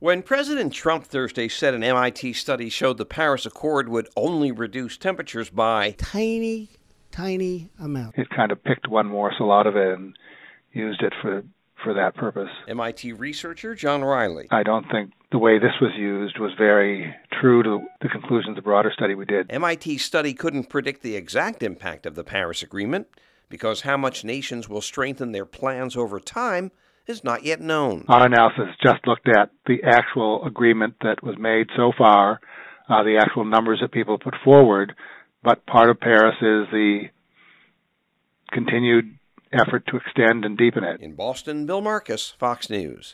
When President Trump Thursday said an MIT study showed the Paris Accord would only reduce temperatures by tiny amount. It kind of picked one morsel out of it and used it for that purpose. MIT researcher John Riley. I don't think the way this was used was very true to the conclusions of the broader study we did. MIT's study couldn't predict the exact impact of the Paris Agreement because how much nations will strengthen their plans over time is not yet known. Our analysis just looked at the actual agreement that was made so far, the actual numbers that people put forward, but part of Paris is the continued effort to extend and deepen it. In Boston, Bill Marcus, Fox News.